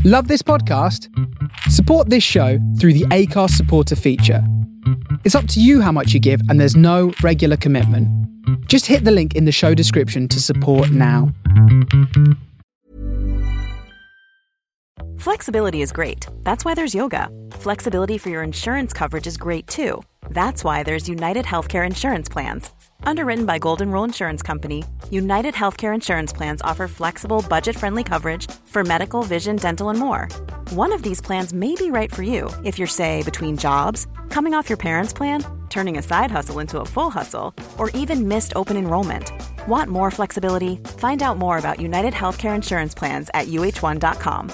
Love this podcast? Support this show through the Acast supporter feature. It's up to you how much you give, and there's no regular commitment. Just hit the link in the show description to support now. Flexibility is great. That's why there's yoga. Flexibility for your insurance coverage is great too. That's why there's United Healthcare Insurance Plans. Underwritten by Golden Rule Insurance Company, United Healthcare Insurance Plans offer flexible, budget-friendly coverage for medical, vision, dental, and more. One of these plans may be right for you if you're, say, between jobs, coming off your parents' plan, turning a side hustle into a full hustle, or even missed open enrollment. Want more flexibility? Find out more about United Healthcare Insurance Plans at uh1.com.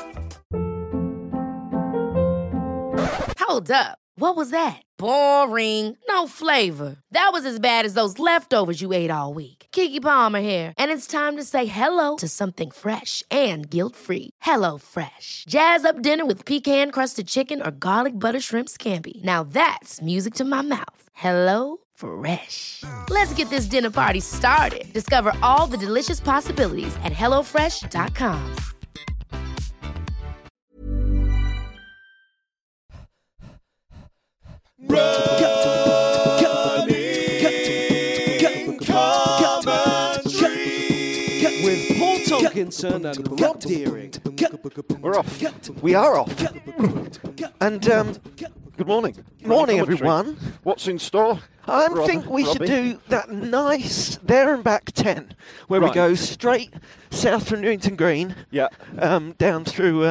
Hold up. What was that? Boring. No flavor. That was as bad as those leftovers you ate all week. Keke Palmer here, and it's time to say hello to something fresh and guilt-free. Hello Fresh. Jazz up dinner with pecan-crusted chicken or garlic butter shrimp scampi. Now that's music to my mouth. Hello Fresh. Let's get this dinner party started. Discover all the delicious possibilities at hellofresh.com. With Paul Tomkinson and Rob Deering. We're off. We are off. And good morning. Morning, everyone. What's in store? I think we should do that nice there and back 10, where we go straight south from Newington Green, down through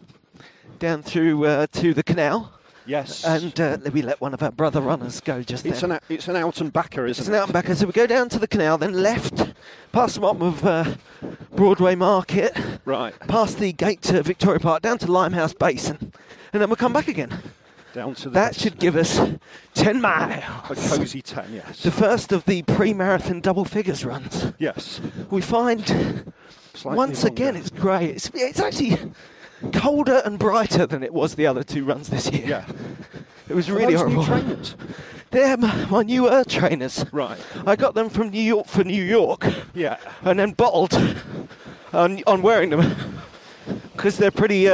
to the canal. Yes. And we let one of our brother runners go just then. It's an out and backer, isn't it? It's an out and backer. So we go down to the canal, then left, past the bottom of Broadway Market, right, past the gate to Victoria Park, down to Limehouse Basin, and then we'll come back again. Down to that should give us 10 miles. A cosy 10, yes. The first of the pre-marathon double figures runs. Yes. We find Slightly once longer. again it's grey. It's actually colder and brighter than it was the other two runs this year. Yeah. It was really horrible. New trainers? They're my newer trainers. Right. I got them from New York for New York. Yeah. And then bottled on wearing them because they're pretty.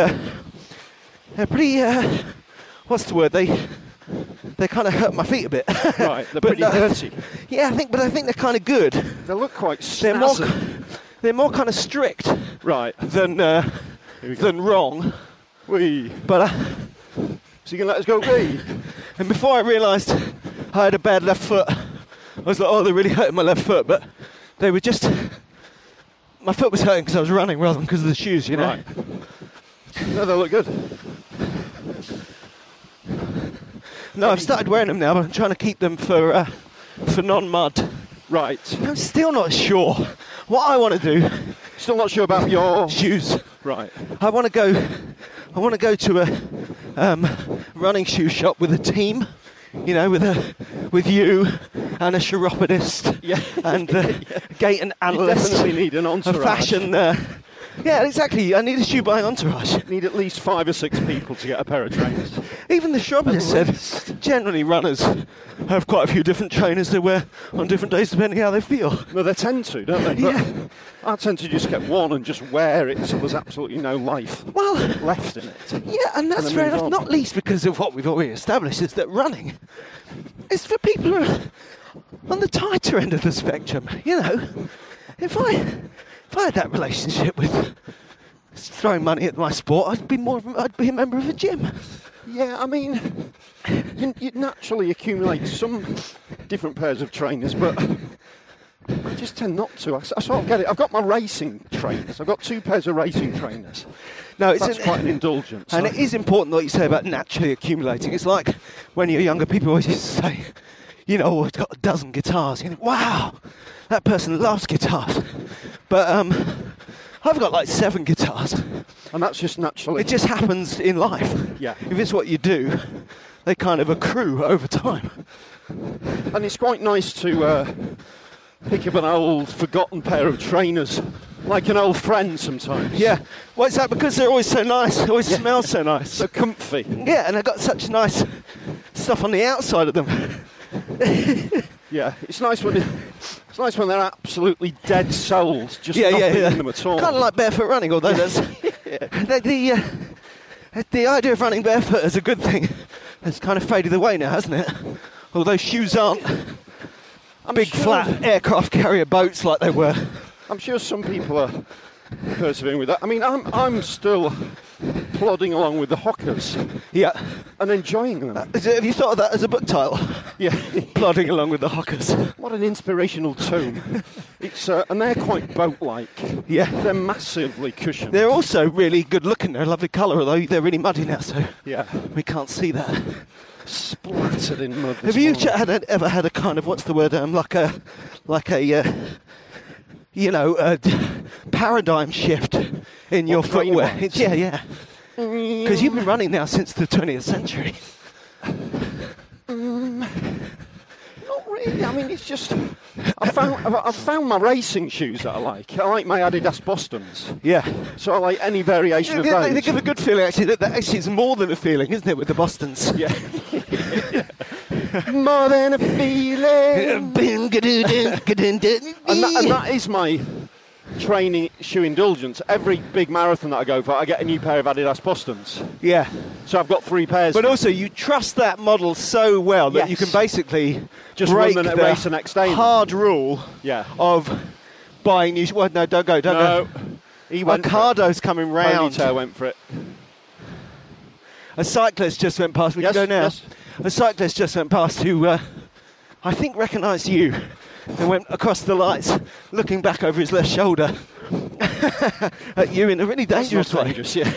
What's the word? They kind of hurt my feet a bit. Right. They're pretty dirty. Yeah, I think they're kind of good. They look quite snazzy. They're more kind of strict. Right. Than wrong. But so you can let us go be? And before I realised I had a bad left foot, I was like, oh, they're really hurting my left foot. But they were just... My foot was hurting because I was running rather than because of the shoes, you know? Right. No, they look good. No, I've started wearing them now, but I'm trying to keep them for non-mud. Right. I'm still not sure what I want to do. Still not sure about your shoes. Right. I want to go to a running shoe shop with a team, you know, with you and a chiropodist, and gait and analyst. You definitely need an entourage. A fashion. Yeah, exactly. I need a shoe buying entourage. Need at least 5 or 6 people to get a pair of trainers. Even the chiropodist said generally runners have quite a few different trainers they wear on different days depending how they feel. Well, they tend to, don't they? But I tend to just get one and just wear it so there's absolutely no life left in it. Yeah, and that's fair enough, not least because of what we've already established is that running is for people who are on the tighter end of the spectrum. You know, if I had that relationship with throwing money at my sport, I'd be a member of a gym. Yeah, I mean, you naturally accumulate some different pairs of trainers, but I just tend not to. I sort of get it. I've got my racing trainers. I've got 2 pairs of racing trainers. No, that's quite an indulgence. And it is important what you say about naturally accumulating. It's like when you're younger, people always used to say, you know, it's got a dozen guitars. You think, wow, that person loves guitars. But I've got like 7 guitars. And that's just naturally. It just happens in life. Yeah. If it's what you do, they kind of accrue over time. And it's quite nice to pick up an old, forgotten pair of trainers, like an old friend sometimes. Yeah. Well, is that because they're always so nice? They always smell so nice. So comfy. Yeah, and they've got such nice stuff on the outside of them. Yeah, it's nice when they're absolutely dead soles, just nothing in them at all. Kind of like barefoot running, although that's The idea of running barefoot is a good thing. It's kind of faded away now, hasn't it? Although shoes aren't big flat aircraft carrier boats like they were. I'm sure some people are persevering with that. I mean, I'm still plodding along with the Hockers. Yeah. And enjoying them. Have you thought of that as a book title? Yeah. Plodding along with the Hockers. What an inspirational tome. It's and they're quite boat-like. Yeah. They're massively cushioned. They're also really good looking. They're a lovely colour, although they're really muddy now, so yeah, we can't see that. Splattered in mud. Have you ever had a kind of, what's the word, like a paradigm shift in your footwear? Yeah. Because you've been running now since the 20th century. Not really. I mean, it's just I've found my racing shoes that I like. I like my Adidas Bostons. Yeah. So I like any variation of those. They give a good feeling, actually. That actually is more than a feeling, isn't it, with the Bostons? Yeah. More than a feeling. and that is my training shoe indulgence. Every big marathon that I go for, I get a new pair of Adidas Bostons. Yeah. So I've got 3 pairs. But also, you trust that model so well that you can basically just break run the race the next day. Hard rule of buying new. Well, no, don't go. He went. Ricardo's coming round. Ponytail went for it. A cyclist just went past. We can go now. Yes. A cyclist just went past who I think recognised you and went across the lights, looking back over his left shoulder at you in a really dangerous way. Dangerous, yeah.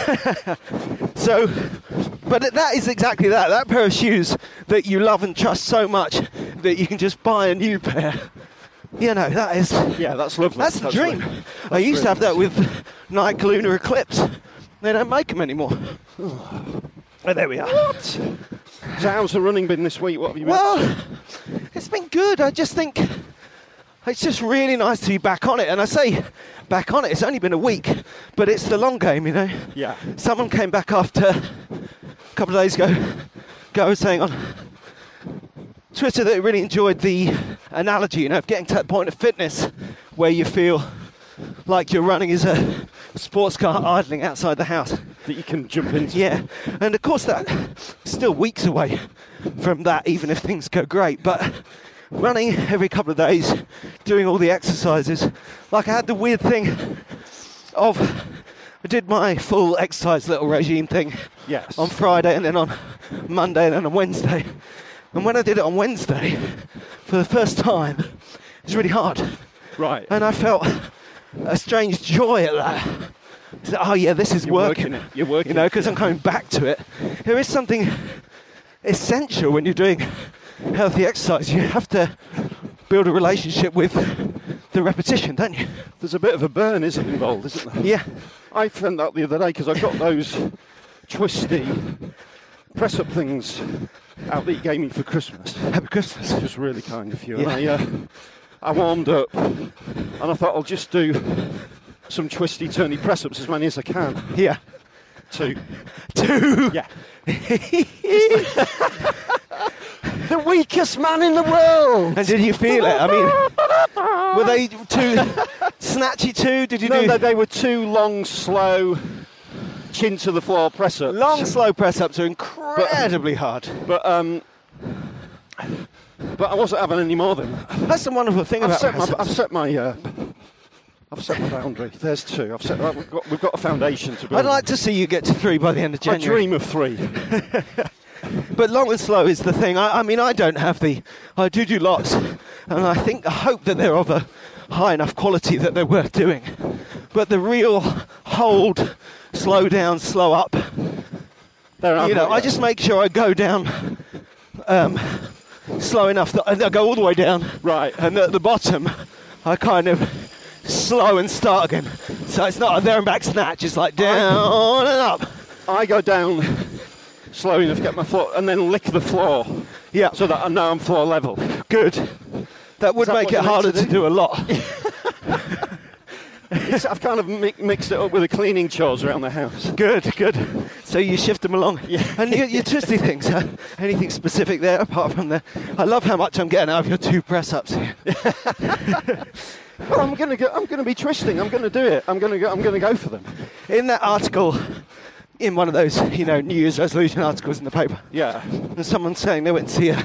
So, but that is exactly that. That pair of shoes that you love and trust so much that you can just buy a new pair. You know, that is... Yeah, that's lovely. That's the dream. I used to have that with Nike Lunar Eclipse. They don't make them anymore. Oh, there we are. What? So how's the running been this week? What have you been? Well, it's been good. I just think it's just really nice to be back on it. And I say back on it, it's only been a week, but it's the long game, you know. Yeah. Someone came back after a couple of days ago, was saying on Twitter that they really enjoyed the analogy, you know, of getting to that point of fitness where you feel like you're running as a sports car idling outside the house. That you can jump into. Yeah, and of course that's still weeks away from that, even if things go great. But running every couple of days, doing all the exercises, like I had the weird thing of, I did my full exercise little regime thing on Friday, and then on Monday, and then on Wednesday. And when I did it on Wednesday, for the first time, it was really hard. Right. And I felt a strange joy at that. So, oh yeah, this is working. You're working. You know, because I'm coming back to it. There is something essential when you're doing healthy exercise. You have to build a relationship with the repetition, don't you? There's a bit of a burn, involved, isn't there? Yeah. I found that the other day because I got those twisty press-up things out that you gave me for Christmas. Happy Christmas. Which was really kind of you. Yeah. And I warmed up, and I thought I'll just do some twisty, turny press-ups as many as I can. Yeah. 2. Yeah. The weakest man in the world. And did you feel it? I mean, were they too snatchy too? Did you do? No, they were 2 long, slow, chin to the floor press-ups. Long, slow press-ups are incredibly hard. But I wasn't having any more than that. That's the wonderful thing about press-ups. I've set my boundary. There's 2. We've got a foundation to build. I'd like to see you get to 3 by the end of January. I dream of 3. But long and slow is the thing. I mean, I don't have I do lots, and I hope that they're of a high enough quality that they're worth doing. But the real hold, slow down, slow up, I just make sure I go down slow enough that I go all the way down. Right. And at the bottom, I kind of slow and start again. So it's not a there and back snatch, it's like down and up. I go down slow enough to get my foot and then lick the floor. Yeah. So that I know I'm floor level. Good. That would make it harder to do a lot. I've kind of mixed it up with the cleaning chores around the house. Good. So you shift them along. Yeah. And your twisty things, anything specific there apart from the... I love how much I'm getting out of your 2 press-ups here. Well, I'm going to be twisting. I'm going to do it. I'm going to go for them. In that article, in one of those, New Year's resolution articles in the paper. Yeah. And someone saying they went to see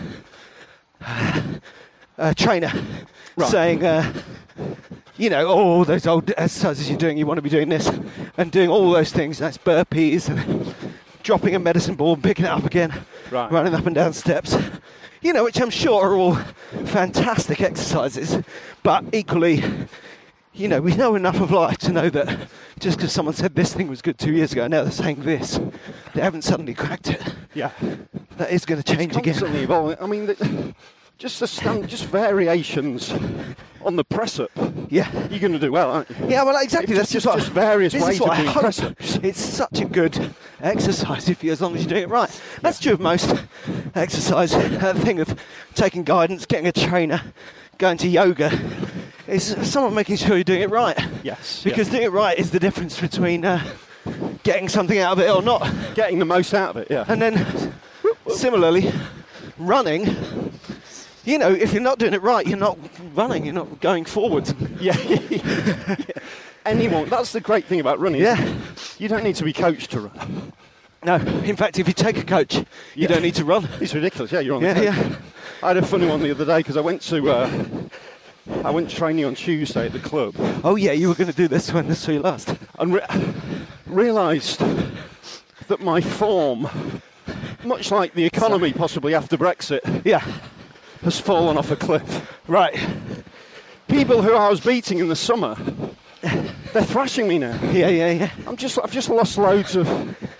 a trainer saying, all those old exercises you're doing, you want to be doing this and doing all those things. That's burpees and dropping a medicine ball and picking it up again, running up and down steps. Which I'm sure are all fantastic exercises, but equally, we know enough of life to know that just because someone said this thing was good 2 years ago, and now they're saying this, they haven't suddenly cracked it. Yeah. That is going to change it's constantly again. Evolving. I mean, just variations on the press up. Yeah. You're going to do well, aren't you? Yeah, well, exactly. That's just various ways of doing press ups. It's such a good exercise as long as you're doing it right. That's true of most exercise. That thing of taking guidance, getting a trainer, going to yoga, is someone making sure you're doing it right. Yes. Because doing it right is the difference between getting something out of it or not. Getting the most out of it, yeah. And then, similarly, running, if you're not doing it right, you're not running, you're not going forwards. Yeah. Anyone, that's the great thing about running. Yeah. You don't need to be coached to run. No, in fact, if you take a coach, you don't need to run. It's ridiculous, yeah, you're on the coach. Yeah. I had a funny one the other day because I went training on Tuesday at the club. Oh yeah, you were going to do this when this saw you last. And realised that my form, much like the economy possibly after Brexit, has fallen off a cliff. Right. People who I was beating in the summer, they're thrashing me now. Yeah. I've just lost loads of.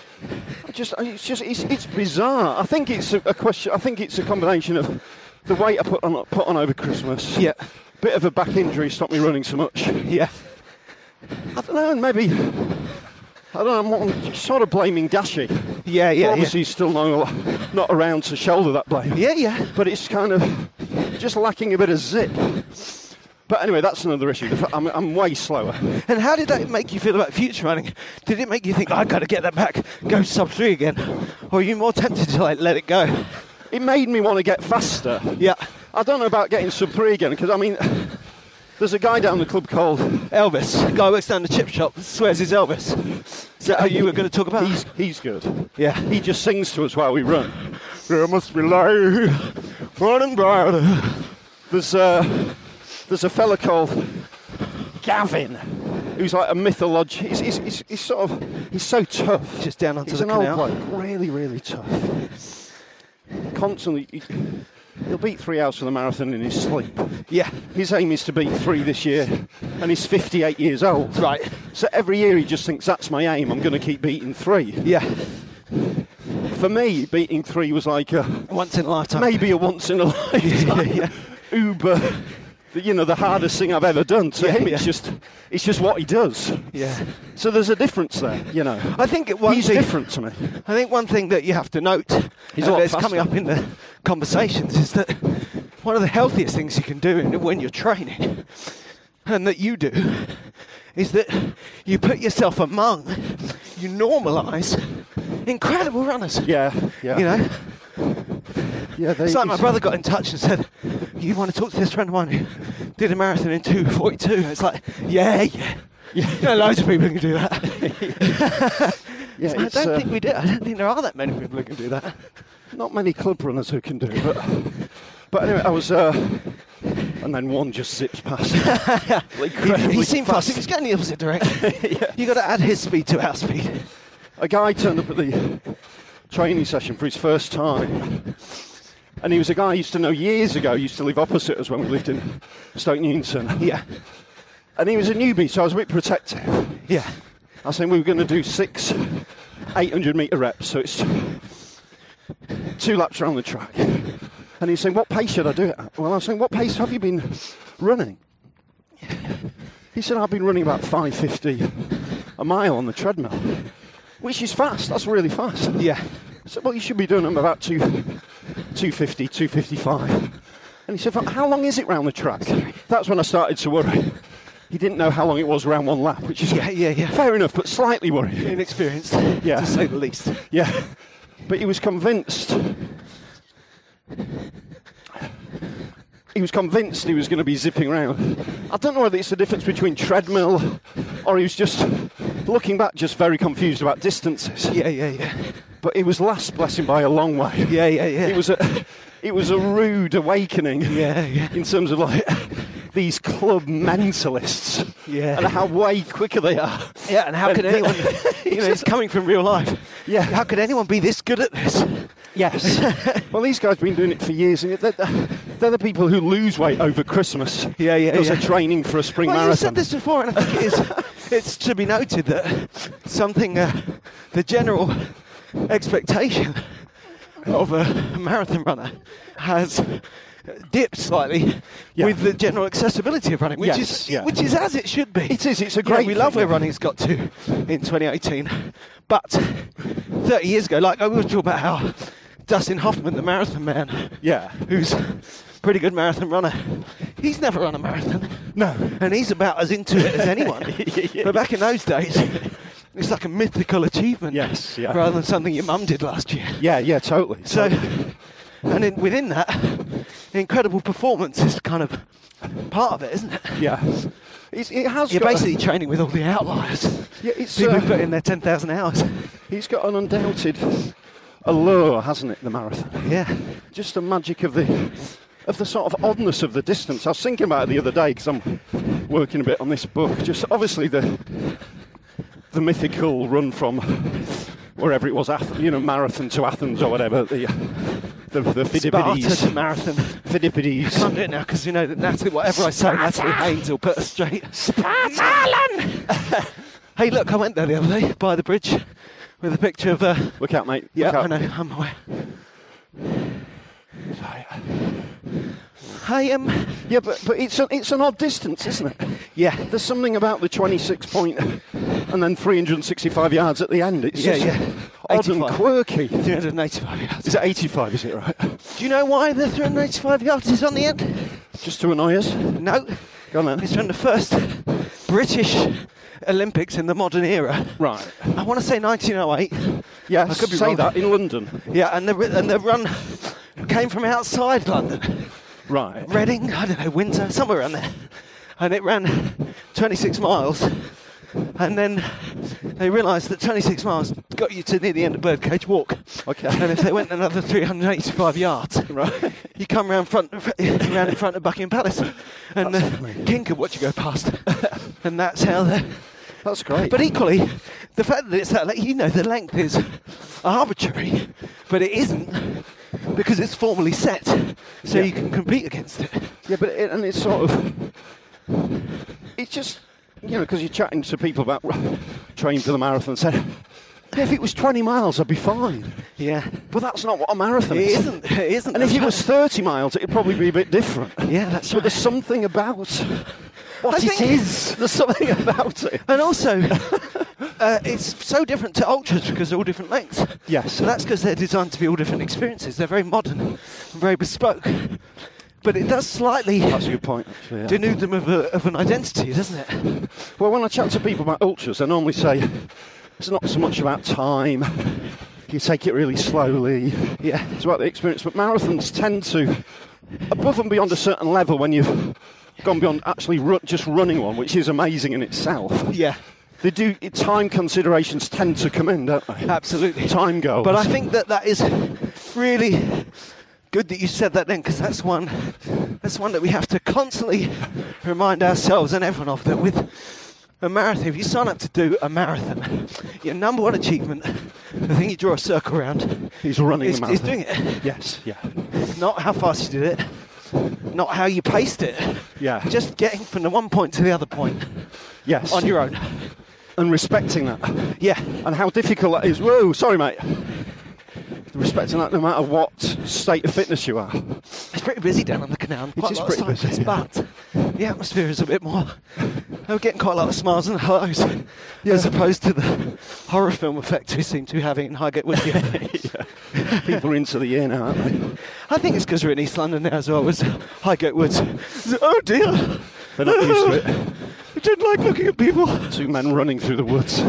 It's bizarre. I think it's a question. I think it's a combination of the weight I put on over Christmas. Yeah. Bit of a back injury stopped me running so much. Yeah. I don't know, maybe. I don't know, I'm sort of blaming Dashi. Yeah. Obviously, he's still not around to shoulder that blame. Yeah. But it's kind of just lacking a bit of zip. But anyway, that's another issue. I'm way slower. And how did that make you feel about future running? Did it make you think, I've got to get that back, go sub 3 again? Or are you more tempted to let it go? It made me want to get faster. Yeah. I don't know about getting sub 3 again, because, there's a guy down the club called Elvis. A guy who works down the chip shop, swears he's Elvis. Is that how you were going to talk about? He's good. Yeah. He just sings to us while we run. There must be light, running brighter. There's a fella called Gavin, who's like a mythology. He's so tough. Just down onto he's the an canal. old bloke, really, really tough. Constantly, he'll beat 3 hours for the marathon in his sleep. Yeah. His aim is to beat 3 this year, and he's 58 years old. Right. So every year he just thinks, that's my aim, I'm going to keep beating 3. Yeah. For me, beating 3 was like once in a lifetime. maybe a once in a lifetime. Yeah. Uber, the hardest thing I've ever done. To him, it's just what he does. Yeah. So there's a difference there, I think he's different to me. I think one thing that you have to note, that's coming up in the conversations, is that one of the healthiest things you can do when you're training, and that you do, is that you put yourself among, you normalise incredible runners. Yeah. Yeah, Yeah, it's like my brother got in touch and said, you want to talk to this friend of mine who did a marathon in 2:42? It's like, yeah. Loads of people who can do that. Yeah, I don't think we do. I don't think there are that many people who can do that. Not many club runners who can do it, but anyway, I was, and then one just zips past. He seemed fast. He was going the opposite direction. Yeah. You got to add his speed to our speed. A guy turned up at the training session for his first time. And he was a guy I used to know years ago. He used to live opposite us when we lived in Stoke Newington. Yeah. And he was a newbie, so I was a bit protective. Yeah. I was saying we were going to do 6 800-metre reps, so it's 2 laps around the track. And he's saying, what pace should I do it at? Well, I was saying, what pace have you been running? He said, I've been running about 5:50 a mile on the treadmill, which is fast. That's really fast. Yeah. I said, well, you should be doing them about 250, 255. And he said, how long is it round the track? That's when I started to worry. He didn't know how long it was around one lap, which is fair enough, but slightly worrying. Inexperienced, yeah, to say the least. Yeah, but he was convinced. He was convinced he was going to be zipping around. I don't know whether it's the difference between treadmill or he was just looking back, just very confused about distances. Yeah. But it was last, bless him, by a long way. Yeah. It was a rude awakening. Yeah. In terms of like these club mentalists. Yeah. And how way quicker they are. Yeah, and how could anyone, it's coming from real life. Yeah. How could anyone be this good at this? Yes. Well, these guys have been doing it for years, and they're the people who lose weight over Christmas. Yeah. Because they're training for a spring Well, marathon. you said this before, and I think it's to be noted that something, the general expectation of a marathon runner has dipped slightly with the general accessibility of running, which is as it should be. It is. It's a great. We love where running's got to in 2018, but 30 years ago, like I was talking about how Dustin Hoffman, the marathon man, who's a pretty good marathon runner, he's never run a marathon. No, and he's about as into it as anyone. But back in those days, it's like a mythical achievement, rather than something your mum did last year. Yeah, totally. So, and within that, incredible performance is kind of part of it, isn't it? Yeah. You're basically training with all the outliers. Yeah, people who put in their 10,000 hours. He's got an undoubted allure, hasn't it, the marathon? Yeah. Just the magic of the sort of oddness of the distance. I was thinking about it the other day because I'm working a bit on this book. Just obviously the mythical run from wherever it was, Marathon to Athens or whatever, the Phidippides. Sparta to Marathon. Phidippides. I can't do it now because you know that Natalie, whatever I say, Natalie Haynes will put us straight. Spartan! Hey, look, I went there the other day by the bridge with a picture of... Look out, mate. Yeah, Look out. I know, I'm aware. Yeah, but it's an odd distance, isn't it? Yeah. There's something about the 26 point and then 365 yards at the end. It's just odd 85. And quirky. 385 yards. Is it 85, is it right? Do you know why the 385 yards is on the end? Just to annoy us? No. Go on then. It's from the first British Olympics in the modern era. Right. I want to say 1908. Yes, I could be say wrong. that, in London. Yeah, and the run came from outside London. Right. Reading, I don't know, Windsor, somewhere around there. And it ran 26 miles. And then they realised that 26 miles got you to near the end of Birdcage Walk. Okay. And if they went another 385 yards, right, you come round in front of Buckingham Palace, and the king could watch you go past. And that's how the... That's great. But equally, the fact that it's that, the length is arbitrary, but it isn't, because it's formally set, so you can compete against it. Yeah, but it's sort of... It's just... because you're chatting to people about training for the marathon and said, if it was 20 miles, I'd be fine. Yeah. But that's not what a marathon is. It isn't. And if it was 30 miles, it'd probably be a bit different. Yeah, that's right. But there's something about what it is. There's something about it. And also, it's so different to ultras because they're all different lengths. Yes. So that's because they're designed to be all different experiences. They're very modern and very bespoke. But it does slightly That's a good point, actually, yeah. denude them of an identity, doesn't it? Well, when I chat to people about ultras, I normally say it's not so much about time. You take it really slowly. Yeah. It's about the experience. But marathons tend to, above and beyond a certain level, when you've gone beyond actually just running one, which is amazing in itself. Yeah. They do. Time considerations tend to come in, don't they? Absolutely. Time goals. But I think that is really good that you said that then, because that's one that we have to constantly remind ourselves and everyone of, that with a marathon, if you sign up to do a marathon, your number one achievement, the thing you draw a circle around, is running the marathon. Is doing it. Yes, yeah. Not how fast you did it, not how you paced it. Yeah. Just getting from the one point to the other point. Yes. On your own. And respecting that. Yeah. And how difficult that is. Whoa, sorry, mate. Respecting that no matter what state of fitness you are. It's pretty busy down on the canal. It is pretty busy, but the atmosphere is a bit more... We're getting quite a lot of smiles and hellos, as opposed to the horror film effect we seem to be having in Highgate Wood. Yeah. People are into the year now, aren't they? I think it's because we're in East London now as well as Highgate Woods. Oh dear! They're not used to it. I don't like looking at people. Two men running through the woods.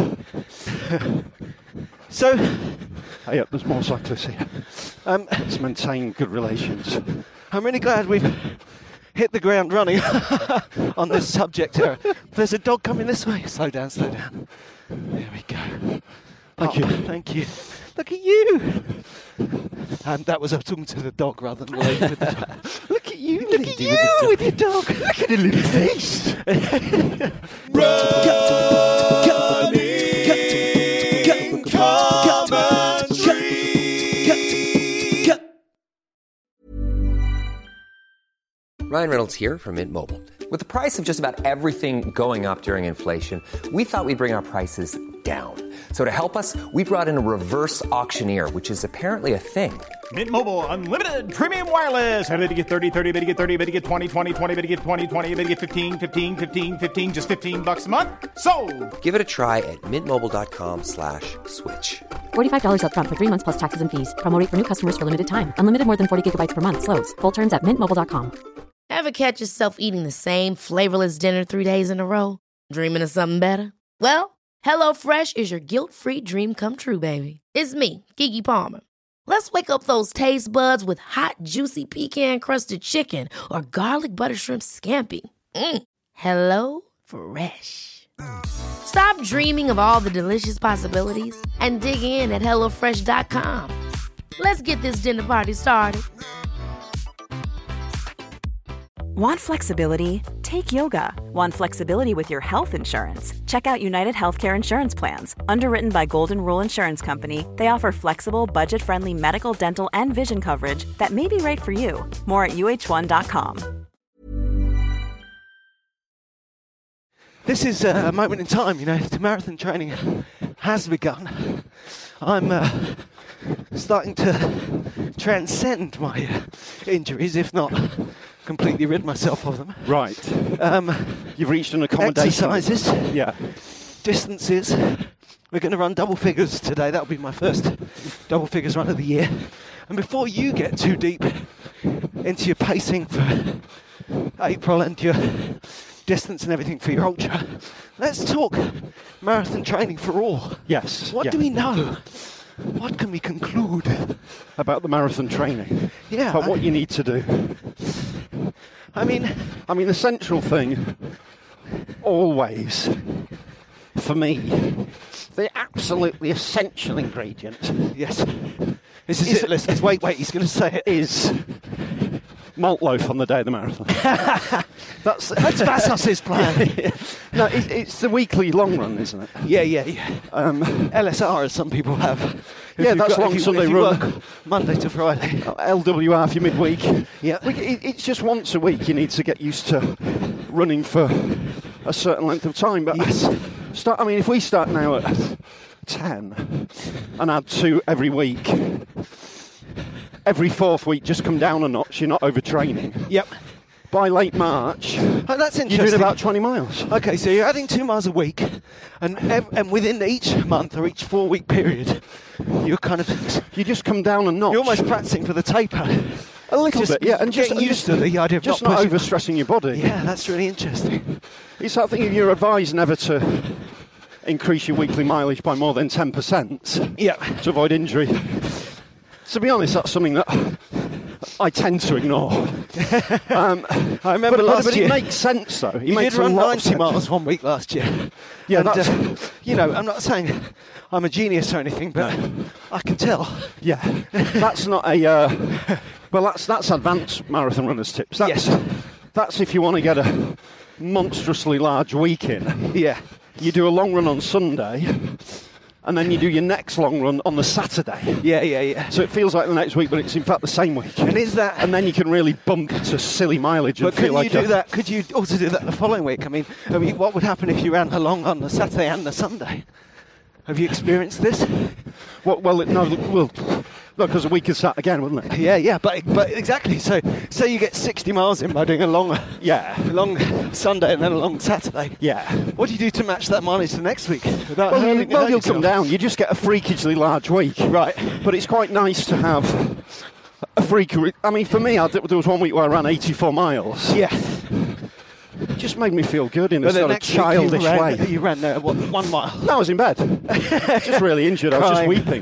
So... Hey, there's more cyclists here. Let's maintain good relations. I'm really glad we've hit the ground running on this subject here. There's a dog coming this way. Slow down, slow down. There we go. Thank you. Thank you. Look at you. And that was talking to the dog rather than the lady with the dog. Look at you. Look at you with your dog. Look at the little face. Ryan Reynolds here from Mint Mobile. With the price of just about everything going up during inflation, we thought we'd bring our prices down. So to help us, we brought in a reverse auctioneer, which is apparently a thing. Mint Mobile Unlimited Premium Wireless. How to get 30, 30, bit to get 30, bit to get 20, 20, 20, bit to get 20, 20, bit to get 15, 15, 15, 15, just $15 a month? Sold! Give it a try at mintmobile.com/switch. $45 up front for 3 months plus taxes and fees. Promo rate for new customers for limited time. Unlimited more than 40 gigabytes per month. Slows full terms at mintmobile.com. Ever catch yourself eating the same flavorless dinner 3 days in a row? Dreaming of something better? Well, HelloFresh is your guilt-free dream come true, baby. It's me, Keke Palmer. Let's wake up those taste buds with hot, juicy pecan-crusted chicken or garlic butter shrimp scampi. Hello Fresh. Stop dreaming of all the delicious possibilities and dig in at HelloFresh.com. Let's get this dinner party started. Want flexibility? Take yoga. Want flexibility with your health insurance? Check out United Healthcare Insurance Plans. Underwritten by Golden Rule Insurance Company, they offer flexible, budget-friendly medical, dental, and vision coverage that may be right for you. More at UH1.com. This is a moment in time, you know, the marathon training has begun. I'm starting to transcend my injuries, if not completely rid myself of them. Right. You've reached an accommodation. Exercises. Yeah. Distances. We're going to run double figures today. That'll be my first double figures run of the year. And before you get too deep into your pacing for April and your distance and everything for your ultra, let's talk marathon training for all. Yes. What do we know? What can we conclude about the marathon training? Yeah. About what you need to do. I mean, the central thing, always, for me, the absolutely essential ingredient. Yes. This is it. Let's wait. He's going to say it. Is malt loaf on the day of the marathon. That's Vasos's plan. No, it's the weekly long run, isn't it? Yeah. LSR, as some people have. That's long Sunday run. Work Monday to Friday. LWR for your midweek. Yeah. It's just once a week you need to get used to running for a certain length of time. But yes. If we start now at 10 and add 2 every week, every 4th week just come down a notch, you're not overtraining. Yep. By late March, that's interesting. You're doing about 20 miles. Okay, so you're adding 2 miles a week, and within each month or each 4-week period, you just come down a notch. You're almost practicing for the taper. A little bit, yeah, and just used to the idea of just not overstressing your body. Yeah, that's really interesting. It's that thing, you're advised never to increase your weekly mileage by more than 10%. Yeah. To avoid injury. To be honest, that's something that I tend to ignore. I remember last year. But it makes sense, though. You did run 90 miles 1 week last year. Yeah, and, that's... I'm not saying I'm a genius or anything, but I can tell. Yeah. That's not a... that's advanced marathon runners' tips. That's if you want to get a monstrously large week in. Yeah. You do a long run on Sunday, and then you do your next long run on the Saturday. Yeah. So it feels like the next week, but it's in fact the same week. And is that? And then you can really bump to silly mileage. But could you do that? Could you also do that the following week? I mean, what would happen if you ran along on the Saturday and the Sunday? Have you experienced this? Because a week could start again, wouldn't it? Yeah, but exactly. So, say you get 60 miles in by doing a long Sunday and then a long Saturday. Yeah. What do you do to match that mileage the next week? You'll come down. You just get a freakishly large week. Right. But it's quite nice to have a freak. I mean, for me, there was 1 week where I ran 84 miles. Yeah. It just made me feel good in a sort of childish way. You ran 1 mile? No, I was in bed. Just really injured. I was just weeping.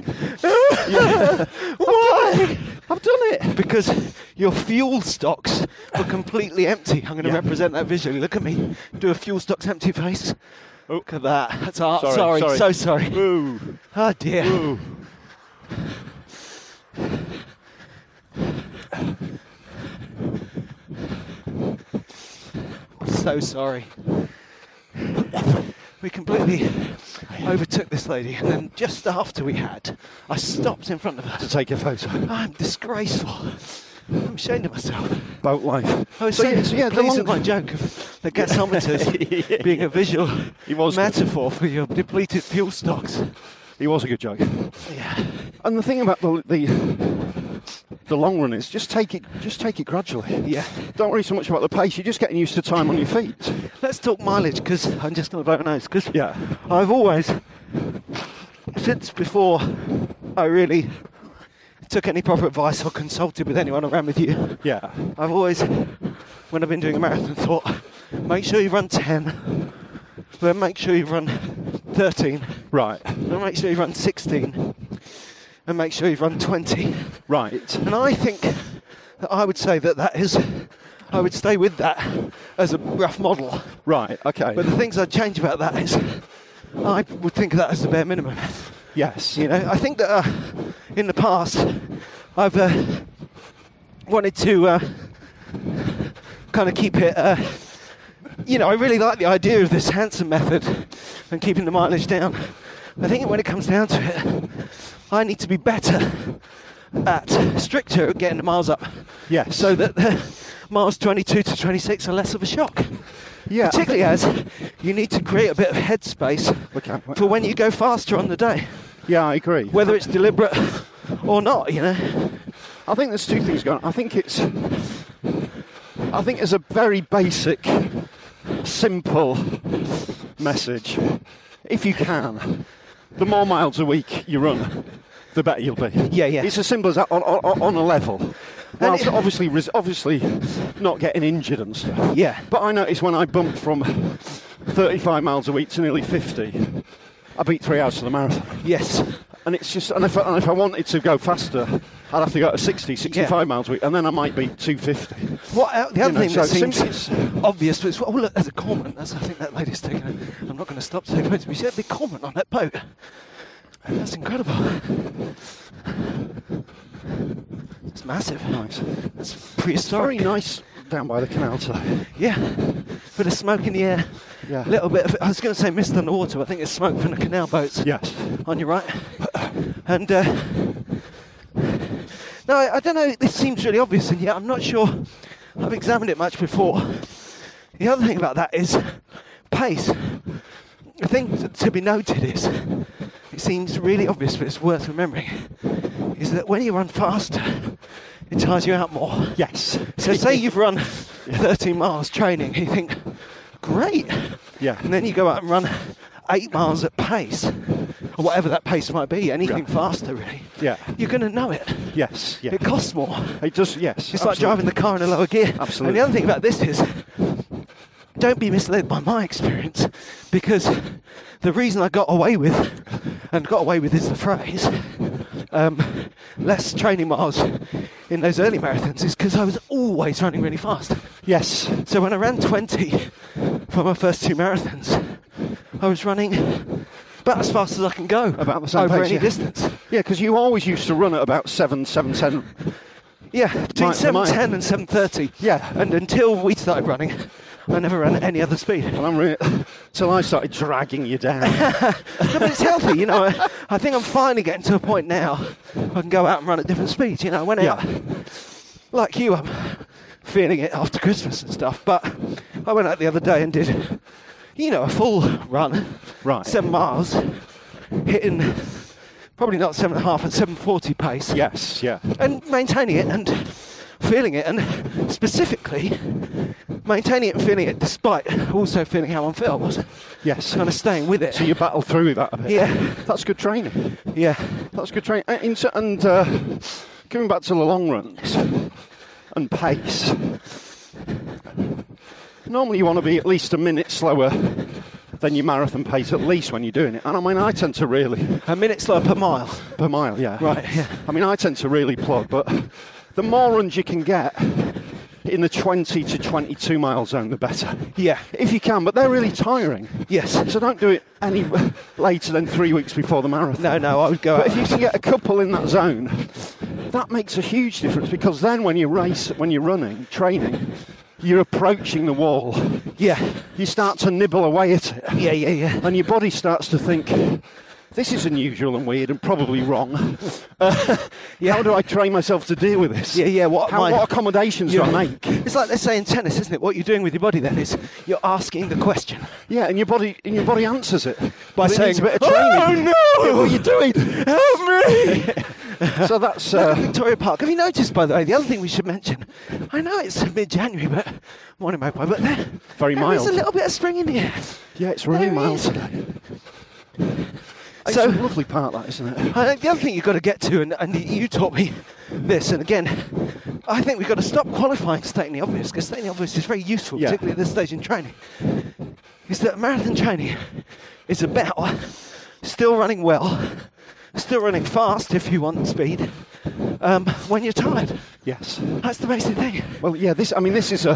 Why? I've done it. Because your fuel stocks were completely empty. I'm going to represent that visually. Look at me. Do a fuel stocks empty face. Look at that. That's art. Sorry. So sorry. Ooh. Oh dear. Ooh. So sorry. We completely overtook this lady, and then just after we had, I stopped in front of her To take a photo. I'm disgraceful. I'm ashamed of myself. Boat life. I was So, so, yeah, the pleased long- with my joke of the gasometers being a visual It was good. metaphor for your depleted fuel stocks. It was a good joke. Yeah. And the thing about the long run is just take it gradually. Yeah. Don't worry so much about the pace. You're just getting used to time on your feet. Let's talk mileage, because I'm just on the boat nose. Because Yeah. I've always, since before I really took any proper advice or consulted with anyone around with you, Yeah. I've always, when I've been doing a marathon, thought, make sure you run 10, then make sure you run 13, Right. then make sure you run 16, and make sure you run 20. Right. And I think that I would say that is, I would stay with that as a rough model. Right. Okay. But the things I'd change about that is, I would think of that as the bare minimum. yes. You know, I think that in the past, I've wanted to kind of keep it. You know, I really like the idea of this Hanson method and keeping the mileage down. I think when it comes down to it, I need to be better stricter at getting the miles up. Yes. So that the miles 22 to 26 are less of a shock. Yeah. Particularly as you need to create a bit of headspace Okay. for when you go faster on the day, Yeah, I agree. whether it's deliberate or not, you know. I think there's two things going on. I think it's a very basic, simple message. If you can, the more miles a week you run, the better you'll be. Yeah, yeah. It's as simple as that on a level. Whilst it- obviously not getting injured and stuff. Yeah. But I noticed when I bumped from 35 miles a week to nearly 50, I beat 3 hours to the marathon. Yes. And it's just, and if I wanted to go faster, I'd have to go to 60, 65 miles a week, and then I might be 250. What the other thing that so seems obvious was, oh look, there's a cormorant. I think that lady's taking it. I'm not going to stop to take photos. But she had a big cormorant on that boat. That's incredible. It's massive. Nice. It's Very prehistoric. nice down by the canal today. Yeah. Bit of smoke in the air. Yeah. A little bit of, I was going to say mist on the water, but I think it's smoke from the canal boats. Yes. On your right. And no, I don't know, this seems really obvious, and yet I'm not sure I've examined it much before. The other thing about that is pace. The thing to be noted is, it seems really obvious, but it's worth remembering, is that when you run faster, it tires you out more. Yes. So say you've run 13 miles training, you think, great. Yeah. And then you go out and run 8 miles at pace, or whatever that pace might be, anything faster really. Yeah. You're going to know it. Yes. Yeah. It costs more. It does. Yes. It's like driving the car in a lower gear. Absolutely. And the other thing about this is, don't be misled by my experience, because the reason I got away with is the phrase, less training miles in those early marathons, is because I was always running really fast. Yes. So when I ran 20 for my first 2 marathons, I was running about as fast as I can go About the same over pace, any yeah. distance. Yeah, because you always used to run at about 7:10. Yeah, between Mine- 7:10 and 7:30. Yeah. And until we started running, I never ran at any other speed. And I'm really till I started dragging you down. No, but it's healthy, you know. I think I'm finally getting to a point now I can go out and run at different speeds. You know, I went out, like you, I'm feeling it after Christmas and stuff, but I went out the other day and did, you know, a full run. Right. 7 miles, hitting probably not 7.5 at 7:40 pace. Yes. Yeah. And maintaining it and feeling it, and specifically maintaining it and feeling it despite also feeling how unfit I was. Yes. Kind of staying with it. So you battle through that a bit. Yeah. That's good training. Yeah. That's good training. And coming back to the long runs and pace. Normally you want to be at least a minute slower than your marathon pace, at least when you're doing it. And I mean, I tend to really... A minute slower per mile. Per mile, yeah. Right, yeah. I mean, I tend to really plod, but the more runs you can get, in the 20 to 22 mile zone, the better. Yeah. If you can, but they're really tiring. Yes. So don't do it any later than 3 weeks before the marathon. No, I would go But out. if you can get a couple in that zone, that makes a huge difference, because then when you running, training, you're approaching the wall. Yeah. You start to nibble away at it. Yeah. And your body starts to think, this is unusual and weird and probably wrong. How do I train myself to deal with this? Yeah. What accommodations do I make? It's like they say in tennis, isn't it? What you're doing with your body then is you're asking the question. Yeah, and your body answers it By But it saying, needs a bit of training. "Oh, no! What are you doing? Help me!" So that's Look at Victoria Park. Have you noticed, by the way, the other thing we should mention? I know it's mid-January, but morning, Magpie, but very there mild. is a little bit of spring in the air. Yeah, it's really There mild is. today. It's So- a lovely part, that, isn't it? I think the other thing you've got to get to, and you taught me this, and again, I think we've got to stop qualifying stating the obvious, because stating the obvious is very useful, Yeah. particularly at this stage in training, is that marathon training is about still running well, still running fast if you want speed, when you're tired. Yes. That's the basic thing. Well, yeah. This is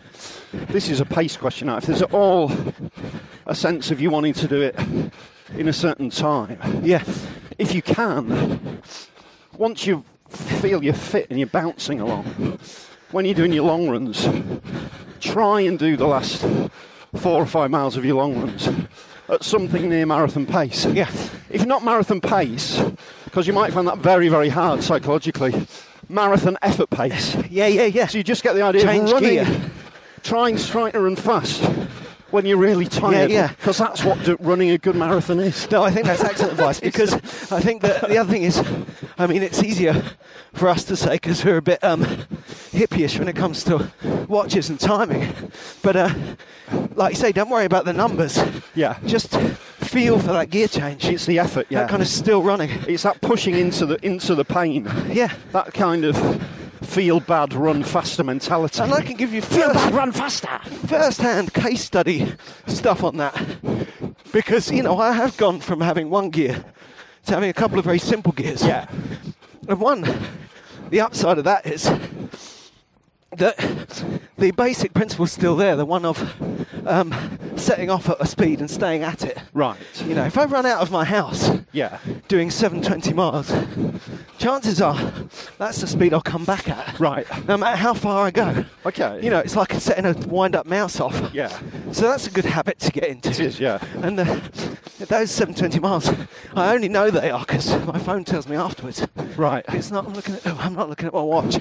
a pace question. Now, if there's at all a sense of you wanting to do it in a certain time, Yeah. if you can, once you feel you're fit and you're bouncing along, when you're doing your long runs, try and do the last 4 or 5 miles of your long runs at something near marathon pace. Yeah. If not marathon pace, because you might find that very, very hard psychologically, marathon effort pace. Yeah. So you just get the idea Change of running, gear. trying to run fast when you're really tired. Yeah. Because that's what running a good marathon is. No, I think that's excellent advice, because I think that the other thing is, I mean, it's easier for us to say because we're a bit hippie-ish when it comes to watches and timing. But like you say, don't worry about the numbers. Yeah. Just feel for that gear change. It's the effort, yeah. That kind of still running. It's that pushing into the pain. Yeah. That kind of feel bad, run faster mentality. And I can give you run faster. first-hand case study stuff on that, because I have gone from having one gear to having a couple of very simple gears. Yeah. And the upside of that is that the basic principle is still there, the one of setting off at a speed and staying at it. Right. If I run out of my house Yeah. doing 720 miles, chances are that's the speed I'll come back at. Right. No matter how far I go. Okay. It's like setting a wind-up mouse off. Yeah. So that's a good habit to get into. It is, yeah. And those 720 miles, I only know they are because my phone tells me afterwards. Right. It's not. I'm not looking at my watch.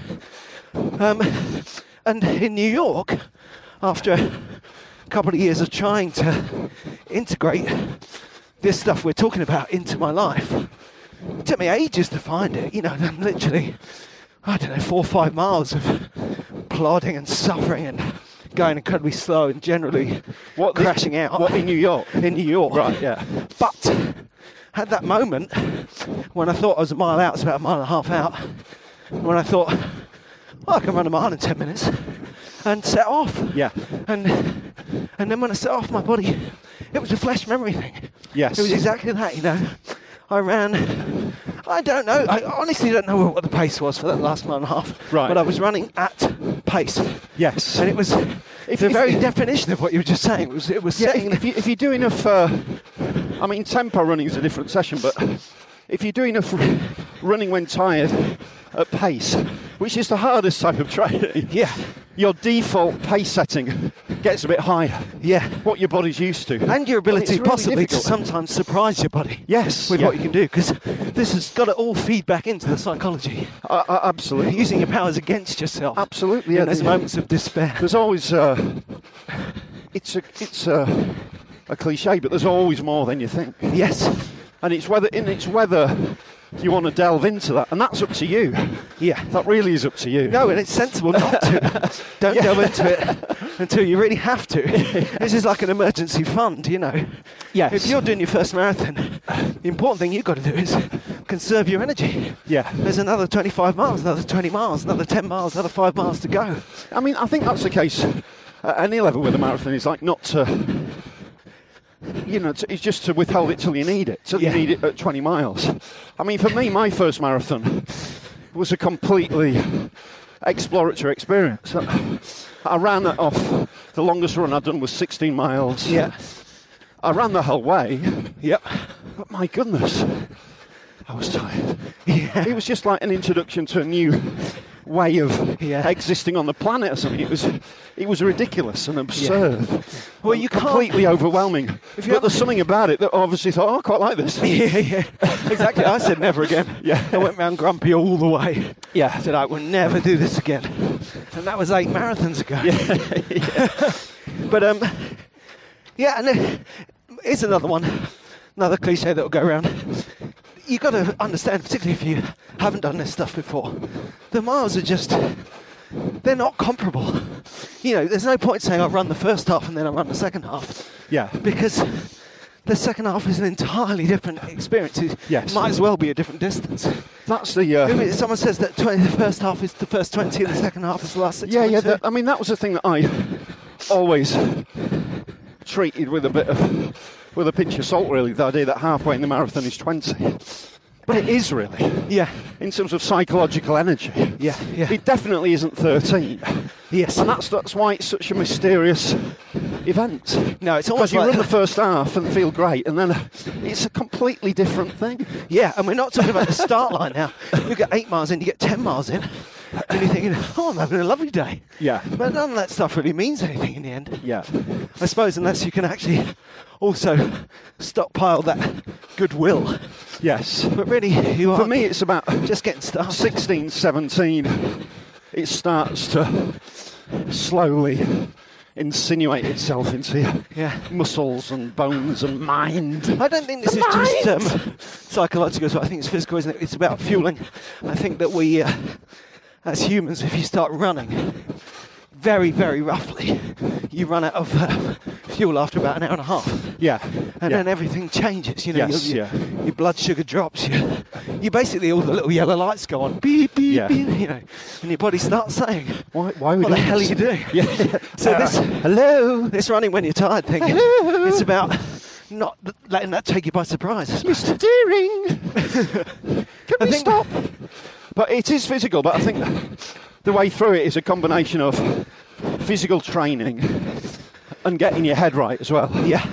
And in New York, after a couple of years of trying to integrate this stuff we're talking about into my life, it took me ages to find it. I'm literally, 4 or 5 miles of plodding and suffering and going incredibly slow and generally crashing out. What, in New York? In New York. Right, yeah. But had that moment when I thought I was a mile out, it's about a mile and a half out, when I thought, I can run a mile in 10 minutes, and set off. Yeah. And then when I set off, my body, it was a flash memory thing. Yes. It was exactly that, I ran, I don't know, I honestly don't know what the pace was for that last mile and a half. Right. But I was running at pace. Yes. And it was the very definition of what you were just saying. It was Yeah, saying if you do enough, tempo running is a different session, but if you do enough running when tired at pace, which is the hardest type of training, yeah, your default pace setting gets a bit higher. Yeah. What your body's used to. And your ability It's really possibly to difficult. sometimes surprise your body. Yes. With yeah. what you can do, because this has got to all feed back into the psychology. Absolutely. Using your powers against yourself. Absolutely. In those moments of despair. There's always it's a cliche, but there's always more than you think. Yes. And it's whether you want to delve into that, and that's up to you. Yeah. That really is up to you. No, and it's sensible not to. Don't delve into it until you really have to. This is like an emergency fund, Yes. If you're doing your first marathon, the important thing you've got to do is conserve your energy. Yeah. There's another 25 miles, another 20 miles, another 10 miles, another 5 miles to go. I mean, I think that's the case at any level with a marathon. It's like not to, it's just to withhold it till you need it, till you need it at 20 miles. I mean, for me, my first marathon was a completely exploratory experience. I ran off, the longest run I'd done was 16 miles. Yeah. I ran the whole way. Yep. But my goodness, I was tired. Yeah. It was just like an introduction to a new way of Yeah. existing on the planet or something. It was ridiculous and absurd. Well, you can't- completely overwhelming. If you But there's something about it that I obviously thought, oh, I quite like this. Yeah. Exactly. I said never again. Yeah. I went round grumpy all the way. Yeah. I said I will never do this again. And that was 8 marathons ago. Yeah. But yeah, and here's another one, another cliche that will go around. You've got to understand, particularly if you haven't done this stuff before, the miles are just, they're not comparable. You know, there's no point saying I run the first half and then I run the second half. Yeah. Because the second half is an entirely different experience. It Yes. might as well be a different distance. That's the... Someone says that the first half is the first 20 and the second half is the last 6. Yeah, I mean, that was the thing that I always treated with a pinch of salt, really, the idea that halfway in the marathon is 20. But it is really. Yeah. In terms of psychological energy. Yeah. It definitely isn't 13. Yes. And that's why it's such a mysterious event. No, it's Because almost you like run the first half and feel great, and then it's a completely different thing. Yeah, and we're not talking about the start line now. You get 8 miles in, you get 10 miles in, and you're thinking, oh, I'm having a lovely day. Yeah. But none of that stuff really means anything in the end. Yeah. I suppose unless you can actually also stockpile that goodwill. Yes. But really, you are... For me, it's about just getting started. 16, 17. It starts to slowly insinuate itself into your muscles and bones and mind. I don't think this is just psychological, so I think it's physical, isn't it? It's about fueling. I think that we, as humans, if you start running, very, very roughly, you run out of fuel after about an hour and a half. Yeah. And then everything changes, you know, Yes, your blood sugar drops, you basically, all the little yellow lights go on, beep, beep, Yeah. beep, you know, and your body starts saying, Why are we what the doing hell this? are you doing? Yeah. So this running when you're tired thing, Hello. it's about not letting that take you by surprise. Mr. Deering! Can we stop? But it is physical, but I think the way through it is a combination of physical training and getting your head right as well. Yeah.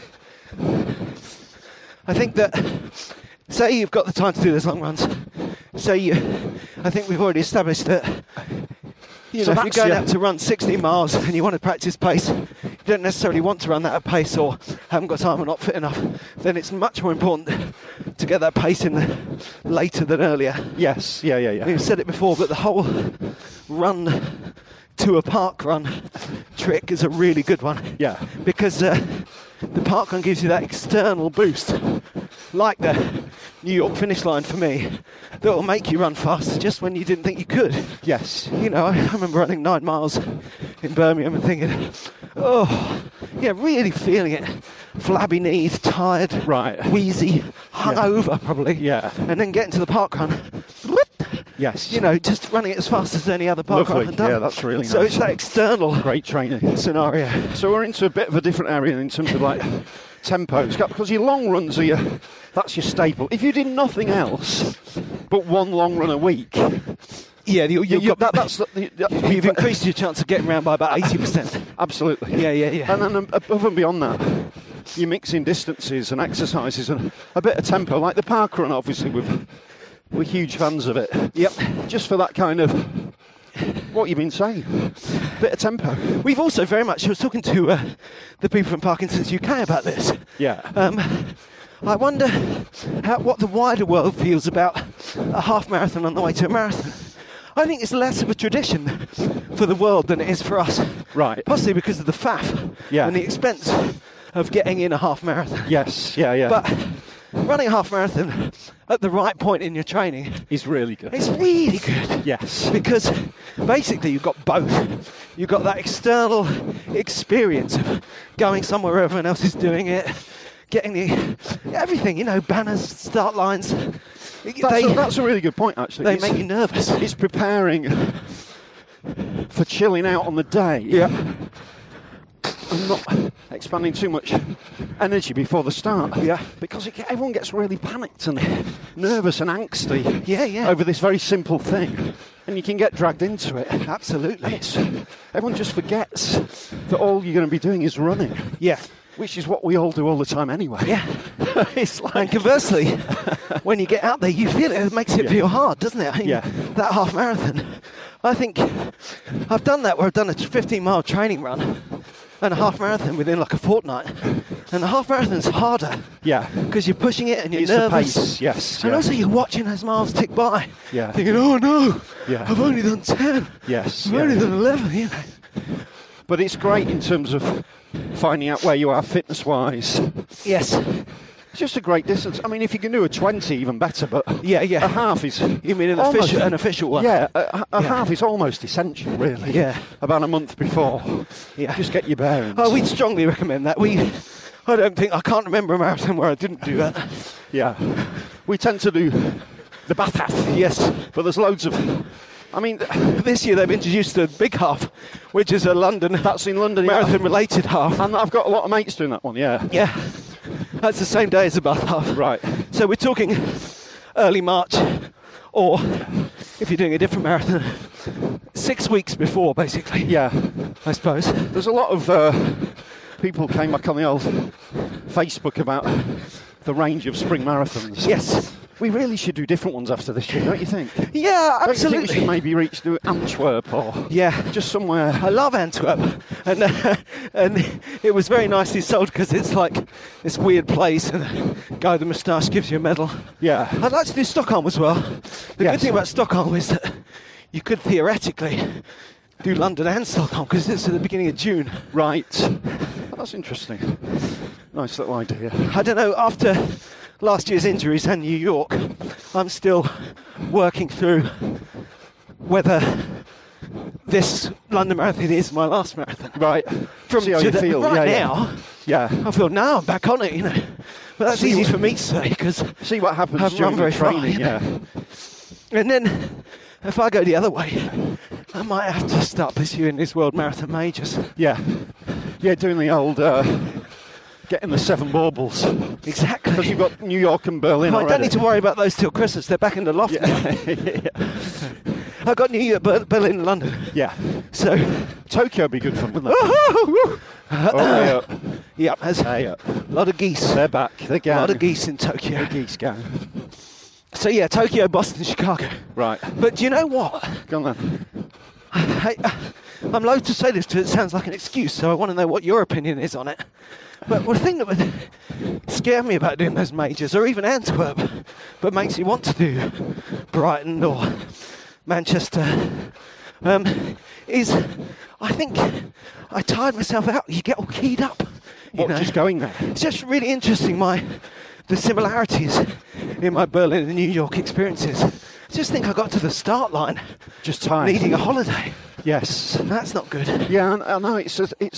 I think that, say you've got the time to do those long runs, I think we've already established that, you So know, if you're that's going your- out to run 60 miles and you want to practice pace, you don't necessarily want to run that at pace or haven't got time or not fit enough, then it's much more important to get that pace in later than earlier. Yes, yeah. We've said it before, but the whole run to a park run trick is a really good one. Yeah. Because the park run gives you that external boost, like the New York finish line for me, that will make you run faster just when you didn't think you could. Yes. You know, I remember running 9 miles in Birmingham and thinking, oh, yeah, really feeling it. Flabby knees, tired, Right. wheezy, hungover probably. Yeah. And then getting to the park run, Yes. you know, just running it as fast as any other park Lovely. run I've done. Yeah, that's really So nice. it's that external Great training. scenario. So we're into a bit of a different area in terms of like tempos, because your long runs are that's your staple. If you did nothing else but one long run a week, Yeah, you've that's increased your chance of getting around by about 80%. absolutely. Yeah. And then above and beyond that, you mix in distances and exercises and a bit of tempo, like the park run. Obviously, we're huge fans of it. Yep. Just for that kind of what you've been saying, bit of tempo. We've also very much, I was talking to the people from Parkinson's UK about this. Yeah. I wonder what the wider world feels about a half marathon on the way to a marathon. I think it's less of a tradition for the world than it is for us. Right. Possibly because of the faff and the expense of getting in a half marathon. Yes. Yeah. But running a half marathon at the right point in your training He's really good. is really good. Yes. Because basically you've got both. You've got that external experience of going somewhere where everyone else is doing it, getting everything, you know, banners, start lines. That's a really good point, actually. They make you nervous. It's preparing for chilling out on the day. Yeah. And not expanding too much energy before the start. Yeah. Because everyone gets really panicked and nervous and angsty Yeah. over this very simple thing. And you can get dragged into it. Absolutely. Everyone just forgets that all you're going to be doing is running. Yeah. Which is what we all do all the time anyway. Yeah. It's like... And conversely, when you get out there, you feel it makes it feel hard, doesn't it? I mean, Yeah. That half marathon. I think I've done that where I've done a 15-mile training run and a half marathon within like a fortnight. And the half marathon's harder. Yeah. Because you're pushing it and you're It's nervous. the pace, yes. And yeah. also you're watching those miles tick by. Yeah. Thinking, oh no, Yeah. I've only done 10. Yes, I've yeah. only done 11, you know. But it's great in terms of finding out where you are fitness-wise. Yes. It's just a great distance. I mean, if you can do a 20, even better, but Yeah. a half is... You mean an almost- official one? Yeah, a half is almost essential, really. Yeah. About a month before. Yeah. Just get your bearings. Oh, we'd strongly recommend that. I can't remember a marathon where I didn't do that. Yeah. We tend to do the Bath half. Yes. But there's loads of... I mean, This year they've introduced the big half, which is a London that's in London. yeah. marathon-related half. And I've got a lot of mates doing that one, yeah. Yeah, that's the same day as the Bath half. Right. So we're talking early March, or if you're doing a different marathon, 6 weeks before, basically. Yeah. I suppose. There's a lot of people came back on the old Facebook about the range of spring marathons. Yes. We really should do different ones after this year, don't you think? Yeah, Don't you think we absolutely. should maybe reach to Antwerp or Yeah. just somewhere? I love Antwerp, and it was very nicely sold because it's like this weird place, and the guy with the moustache gives you a medal. Yeah. I'd like to do Stockholm as well. The Yes. good thing about Stockholm is that you could theoretically do London and Stockholm because it's at the beginning of June. Right. That's interesting. Nice little idea. I don't know, after last year's injuries and New York, I'm still working through whether this London Marathon is my last marathon. Right. From See how you feel. right yeah, now, Yeah. I feel now I'm back on it, you know. But that's See easy what- for me to say because See what happens I haven't during run the very far, training. you know. Yeah. And then if I go the other way, I might have to start pursuing these World Marathon Majors. Yeah. Yeah, doing the old getting the 7 baubles. Exactly. Because you've got New York and Berlin I already. don't need to worry about those till Christmas. They're back in the loft. Yeah. I've got New York, Berlin, and London. Yeah. So, Tokyo would be good fun, wouldn't it? Way up. yeah, there's Hey a up. lot of geese. They're back. They're A gang. lot of geese in Tokyo. The geese gang. So yeah, Tokyo, Boston, Chicago. Right. But do you know what? Go on then. I'm loath to say this because it sounds like an excuse, so I want to know what your opinion is on it. But the thing that would scare me about doing those majors, or even Antwerp, but makes me want to do Brighton or Manchester, is I think I tired myself out. You get all keyed up. You What, know? just going there? It's just really interesting, the similarities in my Berlin and New York experiences. I just think I got to the start line Just tired. needing a holiday. Yes. That's not good. Yeah, I know it's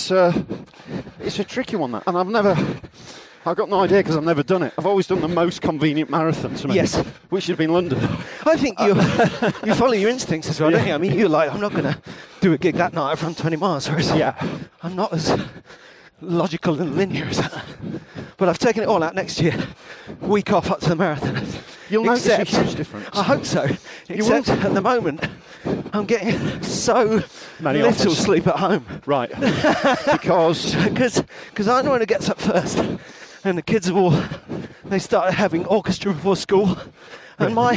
a tricky one, that, and I've got no idea because I've never done it. I've always done the most convenient marathon to me. Yes. Which has been London. I think you follow your instincts as well, don't you? I mean, you're like, I'm not going to do a gig that night, I've run 20 miles, whereas Yeah. I'm not as logical and linear as that. But I've taken it all out next year. Week off up to the marathon. You'll notice a Except- huge difference. I hope so. Except at the moment, I'm getting so Many little offers. sleep at home. Right. Because Because I know when it gets up first, and the kids they started having orchestra before school, and my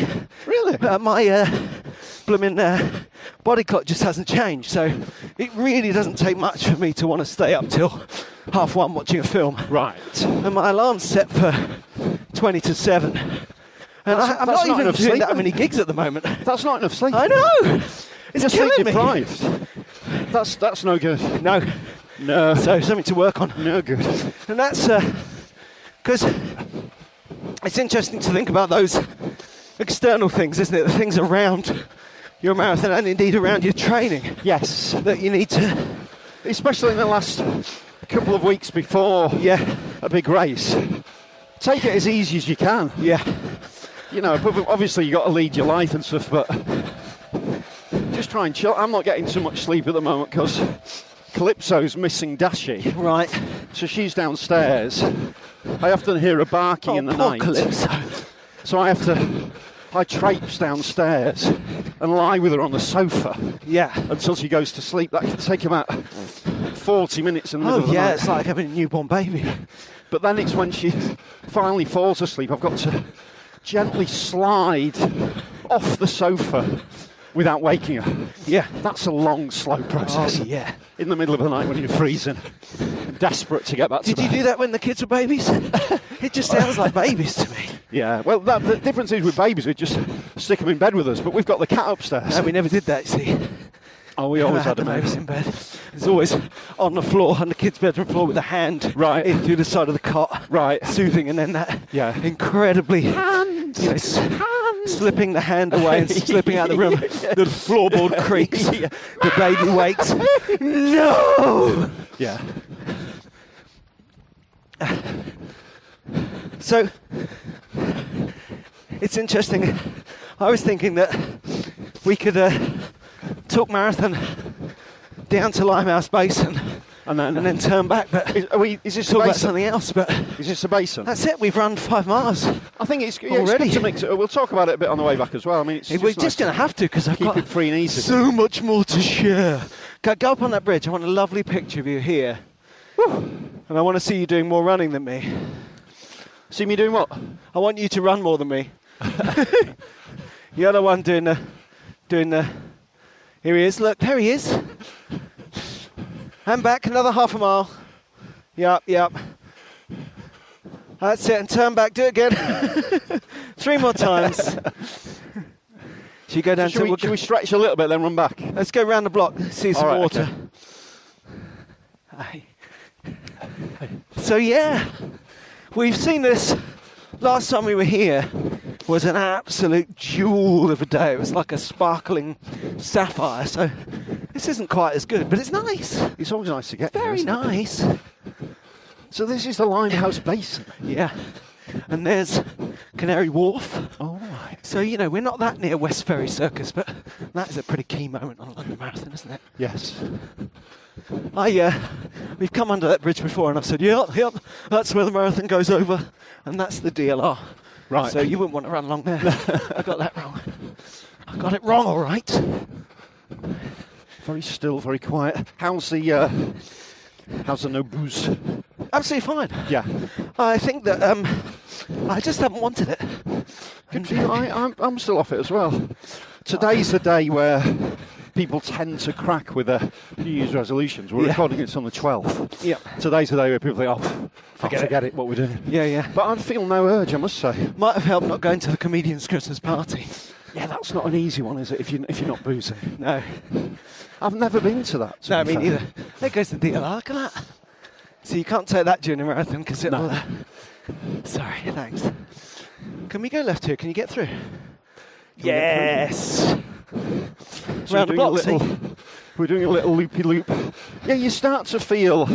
blooming body clock just hasn't changed. So it really doesn't take much for me to want to stay up till 1:30 watching a film. right. And my alarm's set for 20 to 7. And I'm That's not not even enough doing sleep. that many gigs at the moment. That's not enough sleep. I know. It's You're sleep killing me. deprived. That's no good. No. No. So something to work on. No good. And that's because it's interesting to think about those external things, isn't it? The things around your marathon and indeed around your training Yes. that you need to. Especially in the last couple of weeks before a big race. Take it as easy as you can. Yeah. You know, but obviously you've got to lead your life and stuff, but just try and chill. I'm not getting too much sleep at the moment because Calypso's missing Dashi. Right. So she's downstairs. I often hear her barking in the poor night. Calypso. So I have to I traipse downstairs and lie with her on the sofa. Yeah. Until she goes to sleep. That can take about 40 minutes in the middle of the night. It's like having a newborn baby. But then it's when she finally falls asleep, I've got to gently slide off the sofa without waking her. Yeah. That's a long, slow process. Oh, yeah. In the middle of the night when you're freezing, desperate to get back to bed. Did you do that when the kids were babies? It just sounds like babies to me. Yeah, well, the difference is with babies, we just stick them in bed with us, but we've got the cat upstairs. No, we never did that, see. Oh, we always had the them babies in bed. It's always on the floor, on the kids' bedroom floor, with a hand in through the side of the cot. Right. Soothing, and then that incredibly... Hands! You know, slipping the hand away and slipping out of the room. The floorboard creaks. The baby wakes. No! Yeah. So, it's interesting. I was thinking that we could talk marathon down to Limehouse Basin and then turn back, but is this talk a about basin? something else. But is this a basin? That's it. We've run 5 miles. I think it's already. It's good to mix it. We'll talk about it a bit on the way back as well. I mean, we're just going to have to because I've keep got it free and easy. so much more to share. Go up on that bridge. I want a lovely picture of you here. And I want to see you doing more running than me. See me doing what? I want you to run more than me. The other one doing the... Here he is. Look, there he is. And back another half a mile. Yep. That's it. And turn back. Do it again. 3 more times. Should you go down Should we stretch a little bit, then run back? Let's go round the block. See some water. Okay. So yeah, we've seen this. Last time we were here was an absolute jewel of a day. It was like a sparkling sapphire. So this isn't quite as good, but it's nice. It's always nice to get Very here, nice. So this is the Limehouse Basin. Yeah. And there's Canary Wharf. Oh, right. So, you know, we're not that near West Ferry Circus, but that is a pretty key moment on a London Marathon, isn't it? Yes. We've come under that bridge before and I've said, yep, that's where the marathon goes over, and that's the DLR. Right. So you wouldn't want to run along there. I got that wrong. I got it wrong, all right. Very still, very quiet. How's the no booze? Absolutely fine. Yeah. I think that I just haven't wanted it. I'm still off it as well. Today's the day where people tend to crack with their New Year's resolutions. We're recording this on the 12th. Yeah. Today's the day where people think, forget it, what we're doing. Yeah. But I feel no urge, I must say. Might have helped not going to the comedian's Christmas party. Yeah, that's not an easy one, is it, if you're not boozing? No. I've never been to that. No, me neither. There goes the DLR, look at that. So you can't take that during a marathon because it'll... Sorry, thanks. Can we go left here? Can you get through? Yes. So Round the block, we're doing a little loopy-loop. Yeah, you start to feel...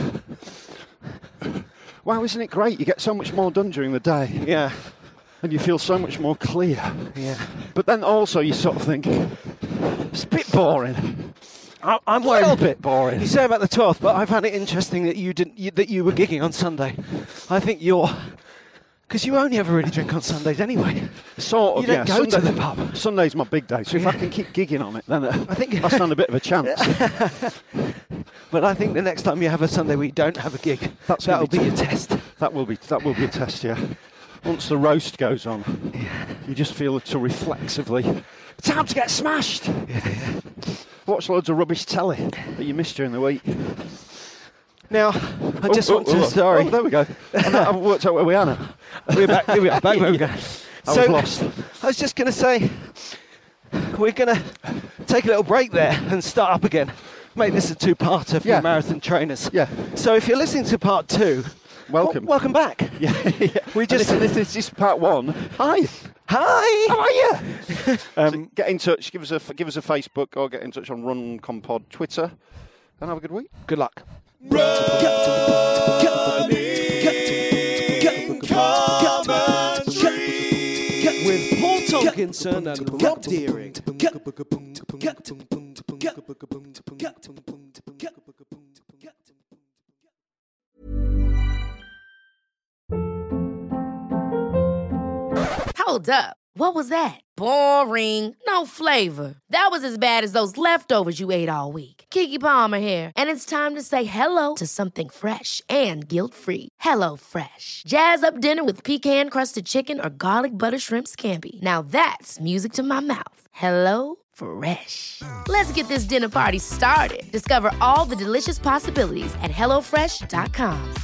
Wow, isn't it great? You get so much more done during the day. Yeah. And you feel so much more clear. Yeah. But then also you sort of think, it's a bit boring. I'm worried. A little bit boring. You say about the 12th, but I found it interesting that you were gigging on Sunday. I think because you only ever really drink on Sundays anyway. Sort of, you don't go Sunday, to the pub. Sunday's my big day, so if I can keep gigging on it, then I think I stand a bit of a chance. But I think the next time you have a Sunday where you don't have a gig, that'll be your test. That will be a test, yeah. Once the roast goes on, you just feel it to reflexively, time to get smashed. Yeah. Watch loads of rubbish telly that you missed during the week. Now, I just want to... Sorry. Oh, there we go. I've worked out where we are now. We're back. Here we are. Back where we go. I was lost. I was just going to say, we're going to take a little break there and start up again. Make this a two-parter for marathon trainers. Yeah. So if you're listening to part 2, welcome. Welcome back. Yeah. We just... This is part 1. Hi. How are you? So get in touch. Give us a Facebook or get in touch on Run Compod Twitter. And have a good week. Good luck. With Paul Tonkinson and Rob Deering. Hold up. What was that? Boring. No flavor. That was as bad as those leftovers you ate all week. Keke Palmer here, and it's time to say hello to something fresh and guilt-free. Hello Fresh. Jazz up dinner with pecan-crusted chicken or garlic butter shrimp scampi. Now that's music to my mouth. Hello Fresh. Let's get this dinner party started. Discover all the delicious possibilities at HelloFresh.com.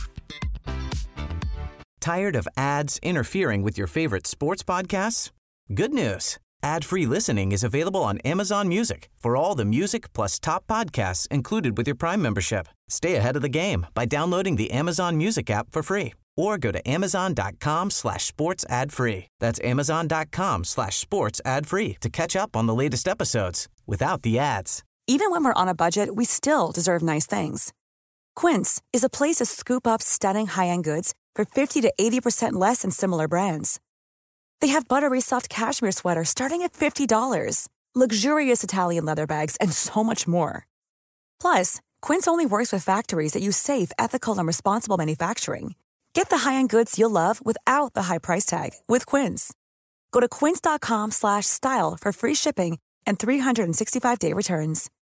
Tired of ads interfering with your favorite sports podcasts? Good news. Ad-free listening is available on Amazon Music for all the music plus top podcasts included with your Prime membership. Stay ahead of the game by downloading the Amazon Music app for free or go to amazon.com/sports ad free. That's amazon.com/sports ad free to catch up on the latest episodes without the ads. Even when we're on a budget, we still deserve nice things. Quince is a place to scoop up stunning high-end goods for 50 to 80% less than similar brands. They have buttery soft cashmere sweaters starting at $50, luxurious Italian leather bags, and so much more. Plus, Quince only works with factories that use safe, ethical, and responsible manufacturing. Get the high-end goods you'll love without the high price tag with Quince. Go to quince.com/style for free shipping and 365-day returns.